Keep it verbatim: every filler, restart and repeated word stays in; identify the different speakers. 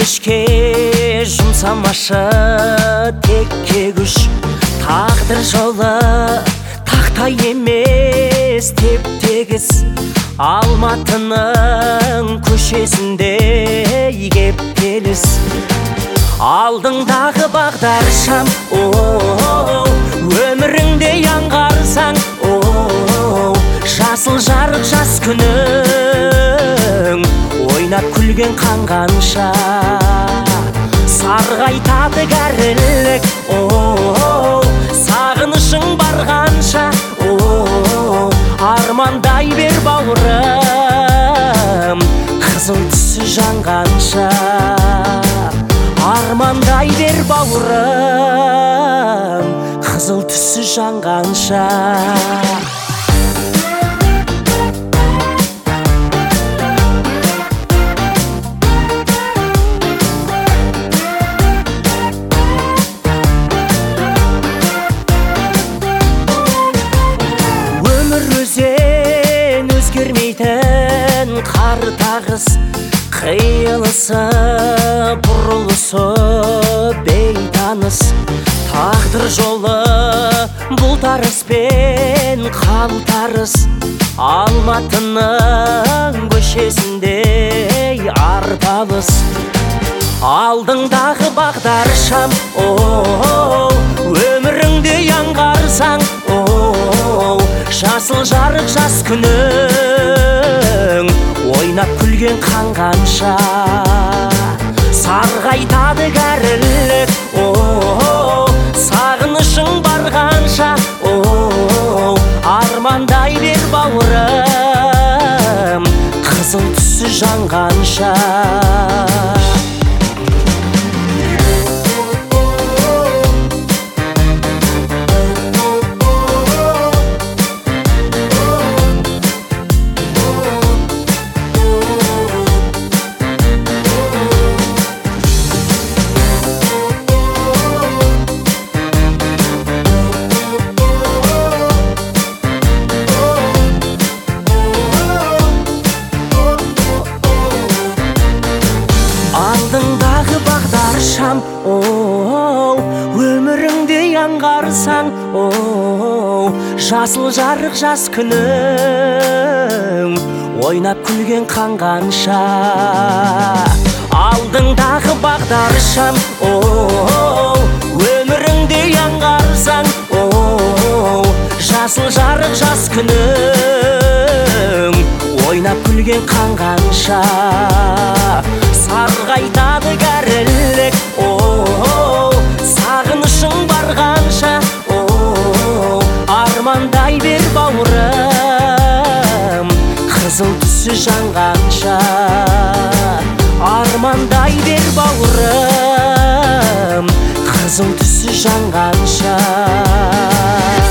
Speaker 1: өкінішке жұмсамашы текке күш. Тағдыр жолы тақтай емес теп-тегіс, Алматының көшесінде кептеліс. Алдыңдағы бағдар шам, өміріңде аңғарсаң, жасыл жарық жас күнің, ойнап күлген қанғанша. Сарғайтады кәрілік, сағынышың барғанша. Армандай бер бауырым, қызыл түсі жанғанша. Армандай бер бауырым, қызыл түсі жанғанша. Өзен өзгермейтін қар тағыс, қиылысы бұрылысы бейтаныс. Тағдыр жолы бұлтарыс пен қалтарыс, Алматының көшесінде арпалыс. Алдыңдағы бағдар шам, өміріңде аңғарсаң, жасыл жарық жас күнің, ойнап күлген қанғанша. Сарғайтады кәрілік, сағынышың барғанша. Армандай бер бауырым, қызыл түсі жанғанша. Алдыңдағы бағдар шам, өміріңде аңғарсаң, жасыл жарық жас күнің, ойнап күлген қанғанша. Алдыңдағы бағдар шам, өміріңде аңғарсаң, жасыл жарық жас күнің, ойнап күлген қанғанша. Сарғайтады кәрілік, сағынышың барғанша. Армандай бер бауырым, қызыл түсі жанғанша. Армандай бер бауырым, қызыл түсі жанғанша.